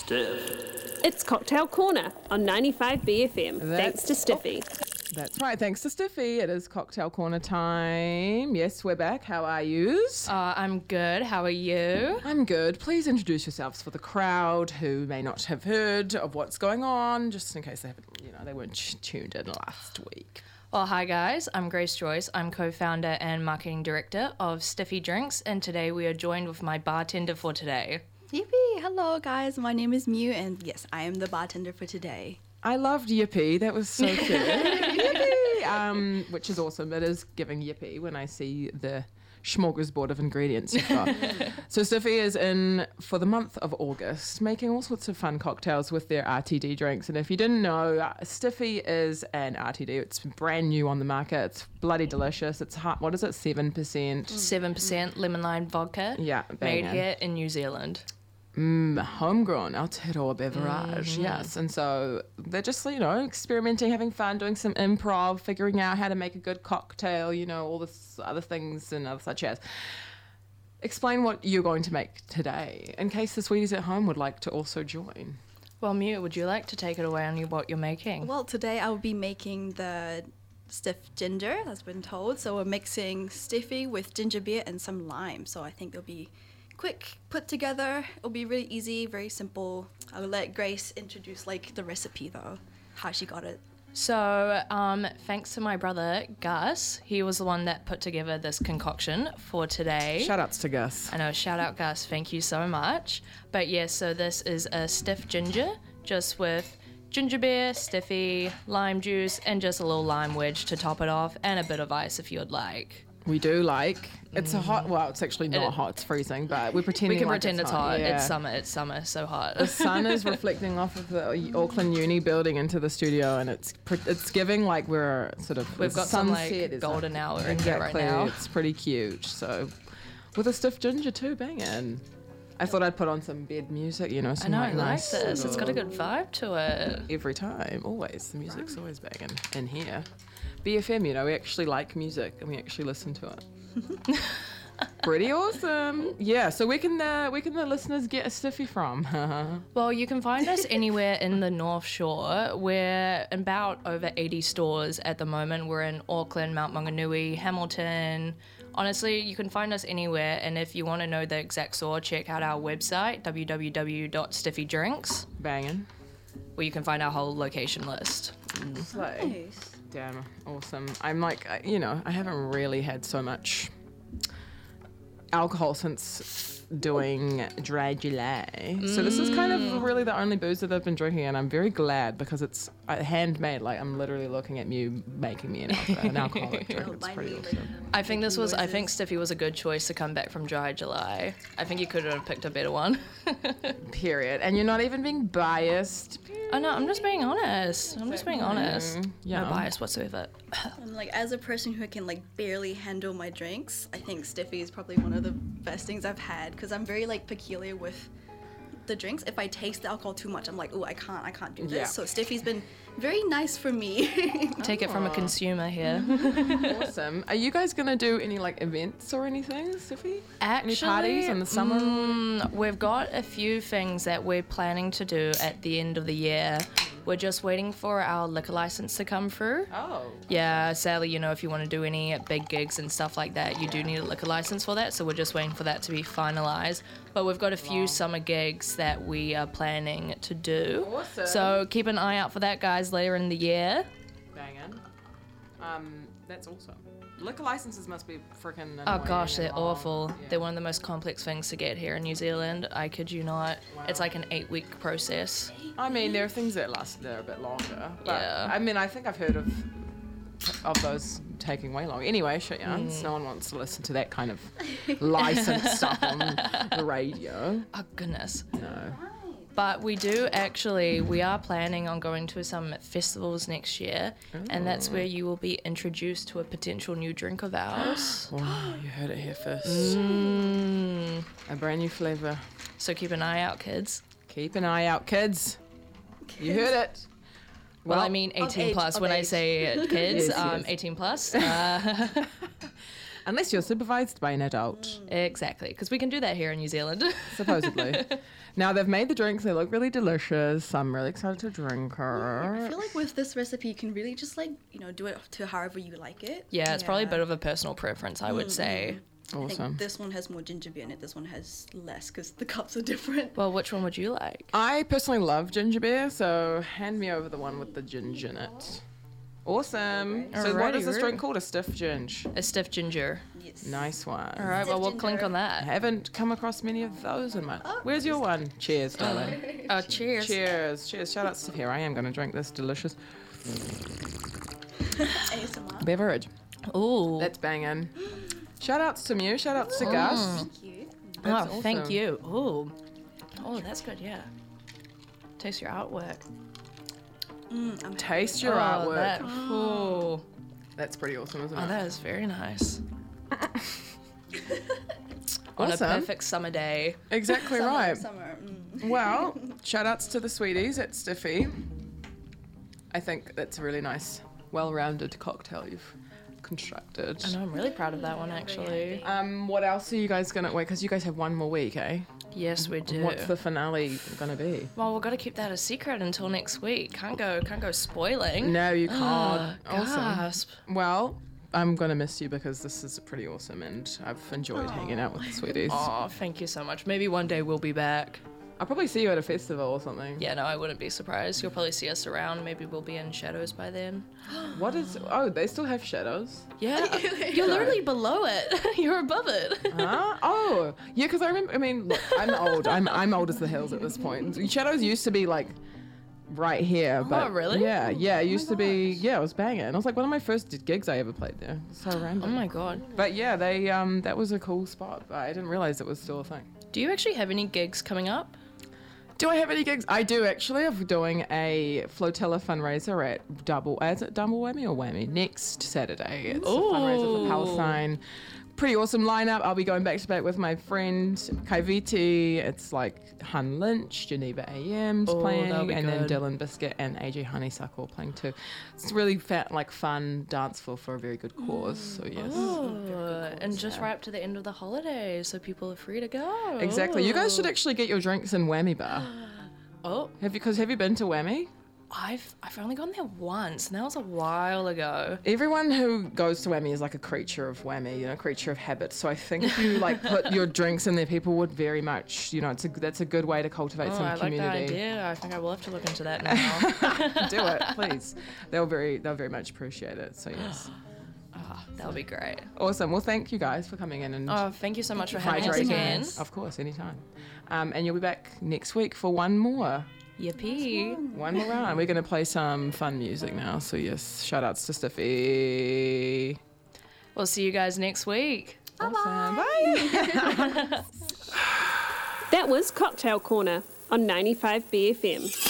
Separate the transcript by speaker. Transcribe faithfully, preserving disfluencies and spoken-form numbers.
Speaker 1: Stiff.
Speaker 2: It's Cocktail Corner on ninety-five B F M,
Speaker 3: That's-
Speaker 2: thanks to Stiffy.
Speaker 3: That's right. Thanks to Stiffy. It is Cocktail Corner time. Yes, we're back. How are yous?
Speaker 4: Uh, I'm good. How are you?
Speaker 3: I'm good. Please introduce yourselves for the crowd who may not have heard of what's going on, just in case they haven't, you know, they weren't t- tuned in last week.
Speaker 4: Well, hi guys. I'm Grace Joyce. I'm co-founder and marketing director of Stiffy Drinks, and today we are joined with my bartender for today.
Speaker 5: Yippee! Hello guys, my name is Mew and yes, I am the bartender for today.
Speaker 3: I loved Yippee. That was so cute. Yippee! Um, which is awesome. It is giving Yippee when I see the smorgasbord of ingredients you've got. So Stiffy is in for the month of August, making all sorts of fun cocktails with their R T D drinks. And if you didn't know, uh, Stiffy is an R T D. It's brand new on the market. It's bloody delicious. It's hot. What is it? Seven percent.
Speaker 4: Seven percent lemon lime vodka.
Speaker 3: Yeah,
Speaker 4: made
Speaker 3: banging.
Speaker 4: here in New Zealand.
Speaker 3: Mm, homegrown, Aotearoa beverage,
Speaker 4: Mm-hmm.
Speaker 3: yes. And so they're just, you know, experimenting, having fun, doing some improv, figuring out how to make a good cocktail, you know, all this other things and other such as. Explain what you're going to make today, in case the sweeties at home would like to also join.
Speaker 4: Well, Mew, would you like to take it away on you what you're making?
Speaker 5: Well, today I will be making the stiff ginger, that's been told. So we're mixing Stiffy with ginger beer and some lime. So I think it'll be quick, put together. It'll be really easy, very simple. I'll let Grace introduce like the recipe though, how she got it.
Speaker 4: So, um, thanks to my brother, Gus. He was the one that put together this concoction for today.
Speaker 3: Shout outs to Gus.
Speaker 4: I know, shout out Gus, thank you so much. But yeah, so this is a stiff ginger, just with ginger beer, Stiffy, lime juice, and just a little lime wedge to top it off, and a bit of ice if you would like.
Speaker 3: We do like, it's a hot, well, it's actually not
Speaker 4: It-
Speaker 3: hot, it's freezing, but we're pretending
Speaker 4: We can
Speaker 3: like
Speaker 4: pretend it's hot.
Speaker 3: Yeah.
Speaker 4: It's summer, it's summer, so hot.
Speaker 3: The sun is reflecting off of the Auckland Uni building into the studio, and it's pr- it's giving like we're sort of
Speaker 4: We've
Speaker 3: the
Speaker 4: got some
Speaker 3: sunset
Speaker 4: like
Speaker 3: is
Speaker 4: golden
Speaker 3: like-
Speaker 4: hour in
Speaker 3: exactly,
Speaker 4: here right now.
Speaker 3: It's pretty cute. So with a stiff ginger too, banging. I thought I'd put on some bed music, you know.
Speaker 4: I
Speaker 3: Some
Speaker 4: know, I
Speaker 3: like
Speaker 4: like
Speaker 3: nice
Speaker 4: this. It's got a good vibe to it.
Speaker 3: every time, always. The music's always banging in here. B F M, you know, we actually like music and we actually listen to it. Pretty awesome. Yeah, so where can the where can the listeners get a Stiffy from?
Speaker 4: Well, you can find us anywhere in the North Shore. We're in about over eighty stores at the moment. We're in Auckland, Mount Maunganui, Hamilton. Honestly, you can find us anywhere. And if you want to know the exact store, check out our website, w w w dot stiffy drinks,
Speaker 3: Banging.
Speaker 4: where you can find our whole location list.
Speaker 3: Slay. Damn, awesome. I'm like, I- you know, I haven't really had so much alcohol since doing Dry July. So this is kind of really the only booze that I've been drinking, and I'm very glad because it's uh, handmade. Like, I'm literally looking at you making me an, alco- an alcoholic drink. It's
Speaker 5: Mine
Speaker 3: pretty
Speaker 5: will, like,
Speaker 3: awesome.
Speaker 4: I think this was, I
Speaker 5: noises.
Speaker 4: think Stiffy was a good choice to come back from Dry July. I think you could have picked a better one.
Speaker 3: Period. And you're not even being biased.
Speaker 4: Oh no, I'm just being honest. I'm just being honest.
Speaker 3: Yeah.
Speaker 4: No bias whatsoever.
Speaker 5: And like as a person who can like barely handle my drinks, I think Stiffy is probably one of the best things I've had because I'm very like peculiar with the drinks. If I taste the alcohol too much, I'm like, oh, I can't, I can't do this.
Speaker 3: Yeah.
Speaker 5: So Stiffy's been very nice for me.
Speaker 4: Take it from a consumer here.
Speaker 3: Awesome. Are you guys going to do any, like, events or anything, Stiffy?
Speaker 4: Actually,
Speaker 3: Any parties in the summer?
Speaker 4: mm, we've got a few things that we're planning to do at the end of the year. We're just waiting for our liquor license to come through.
Speaker 3: Oh.
Speaker 4: Yeah, sadly, you know, if you want to do any big gigs and stuff like that, you do need a liquor license for that. So we're just waiting for that to be finalized. But we've got a few summer gigs that we are planning to do.
Speaker 3: Awesome.
Speaker 4: So keep an eye out for that, guys, later in the year.
Speaker 3: Banging. Um, that's awesome. Liquor licenses must be freaking.
Speaker 4: Oh gosh, they're awful. They're one of the most complex things to get here in New Zealand. I kid you not. It's like an eight-week process.
Speaker 3: I mean, there are things that last there a bit longer. But,
Speaker 4: Yeah.
Speaker 3: I mean, I think I've heard of of those taking way long. Anyway, shit, yeah.
Speaker 4: Mm.
Speaker 3: No one wants to listen to that kind of licensed stuff on the radio.
Speaker 4: Oh goodness.
Speaker 3: No.
Speaker 4: But we do actually, we are planning on going to some festivals next year, and that's where you will be introduced to a potential new drink of ours.
Speaker 3: Oh, you heard it here first.
Speaker 4: Mm.
Speaker 3: A brand new flavour.
Speaker 4: So keep an eye out, kids.
Speaker 3: Keep an eye out, kids. You heard it.
Speaker 4: Well,
Speaker 3: Well,
Speaker 4: I mean
Speaker 5: of
Speaker 4: eighteen
Speaker 5: age,
Speaker 4: plus
Speaker 5: of
Speaker 4: when I
Speaker 5: age.
Speaker 4: say kids,
Speaker 3: Yes,
Speaker 4: um,
Speaker 3: yes.
Speaker 4: eighteen plus. Uh,
Speaker 3: Unless you're supervised by an adult,
Speaker 4: Exactly, because we can do that here in New Zealand.
Speaker 3: supposedly. Now, they've made the drinks. They look really delicious. I'm really excited to drink her.
Speaker 5: I feel like with this recipe, you can really just like, you know, do it to however you like it.
Speaker 4: Yeah, it's probably a bit of a personal preference, I would say.
Speaker 5: I
Speaker 3: Awesome.
Speaker 5: think this one has more ginger beer in it. This one has less because the cups are different.
Speaker 4: Well, which one would you like?
Speaker 3: I personally love ginger beer, so hand me over the one with the ginger in it. Awesome. So what
Speaker 4: Alrighty,
Speaker 3: is this
Speaker 4: rude.
Speaker 3: drink called? A stiff ginger.
Speaker 4: A stiff ginger.
Speaker 5: Yes.
Speaker 3: Nice one.
Speaker 4: All right, well, we'll
Speaker 5: ginger.
Speaker 4: clink on
Speaker 3: I
Speaker 4: that.
Speaker 3: haven't come across many of those in my... Where's your one? Cheers, darling.
Speaker 4: Oh, cheers.
Speaker 3: Cheers. Cheers. Shout out to here. I am going to drink this delicious
Speaker 5: A S M R.
Speaker 3: beverage.
Speaker 4: Ooh.
Speaker 3: That's banging. Shout outs to Mew. Shout outs to Gus.
Speaker 5: Thank you.
Speaker 3: That's
Speaker 4: Oh, thank
Speaker 3: awesome.
Speaker 4: you. Ooh. Oh, that's good, yeah. Taste your artwork.
Speaker 5: Mm, I'm
Speaker 3: Taste your
Speaker 4: oh,
Speaker 3: artwork.
Speaker 4: That, ooh.
Speaker 3: That's pretty awesome, isn't
Speaker 4: Oh,
Speaker 3: it?
Speaker 4: that is very nice. On
Speaker 3: Awesome.
Speaker 4: a perfect summer day.
Speaker 3: Exactly
Speaker 5: summer,
Speaker 3: right.
Speaker 5: Summer. Mm.
Speaker 3: Well, shout outs to the sweeties at Stiffy. I think that's a really nice, well-rounded cocktail you've constructed.
Speaker 4: I know, I'm really proud of that one, actually.
Speaker 3: Um, what else are you guys gonna wait? Because you guys have one more week, eh?
Speaker 4: Yes, we do.
Speaker 3: What's the finale gonna be?
Speaker 4: Well, we've got to keep that a secret until next week. Can't go, can't go spoiling.
Speaker 3: No, you can't. awesome.
Speaker 4: Gasp.
Speaker 3: Well, I'm gonna miss you because this is pretty awesome, and I've enjoyed hanging out with the sweeties.
Speaker 4: Oh, thank you so much. Maybe one day we'll be back.
Speaker 3: I'll probably see you at a festival or something.
Speaker 4: Yeah, no, I wouldn't be surprised. You'll probably see us around. Maybe we'll be in shadows by then.
Speaker 3: What is? Oh, they still have shadows.
Speaker 4: Yeah, you're literally below it. You're above it.
Speaker 3: Huh? Oh, yeah. Because I remember. I mean, look, I'm old. I'm I'm old as the hills at this point. Shadows used to be like right here, but
Speaker 4: really?
Speaker 3: Yeah, yeah. It used to be. Yeah, it was banging. It was like one of my first gigs I ever played there. So random.
Speaker 4: Oh my god.
Speaker 3: But yeah, they um that was a cool spot. But I didn't realize it was still a thing.
Speaker 4: Do you actually have any gigs coming up?
Speaker 3: Do I have any gigs? I do actually. I'm doing a Flotilla fundraiser at Double. Is it Double Whammy or Whammy? Next Saturday. It's a fundraiser for Palestine. Pretty awesome lineup. I'll be going back to back with my friend Kaiviti. It's like Hun Lynch, Geneva A M's
Speaker 4: Oh,
Speaker 3: playing,
Speaker 4: that'll be
Speaker 3: and then
Speaker 4: good.
Speaker 3: Dylan Biscuit and A J Honeysuckle playing too. It's really fat, like fun dance floor for a very good cause. So yes.
Speaker 4: Oh, and just right up to the end of the holidays, so people are free to go.
Speaker 3: Exactly. You guys should actually get your drinks in Whammy Bar.
Speaker 4: Oh,
Speaker 3: Have you? Because have you been to Whammy?
Speaker 4: I've I've only gone there once, and that was a while ago.
Speaker 3: Everyone who goes to Whammy is like a creature of Whammy, you know, creature of habit. So I think if you like put your drinks in there, people would very much, you know, it's a that's a good way to cultivate
Speaker 4: Oh,
Speaker 3: some
Speaker 4: I like
Speaker 3: community.
Speaker 4: that idea. I think I will have to look into that now.
Speaker 3: Do it, please. They'll very they'll very much appreciate it. So yes,
Speaker 4: Oh, that'll be great.
Speaker 3: awesome. Well, thank you guys for coming in and
Speaker 4: Oh, thank you so much for having us
Speaker 3: hydrating.
Speaker 4: again.
Speaker 3: Of course, anytime. Um, and you'll be back next week for one more.
Speaker 4: Yippee.
Speaker 3: One more round. We're going to play some fun music now. So yes, shout outs to Stiffy.
Speaker 4: We'll see you guys next week.
Speaker 3: Awesome. Bye.
Speaker 2: That was Cocktail Corner on ninety-five B F M.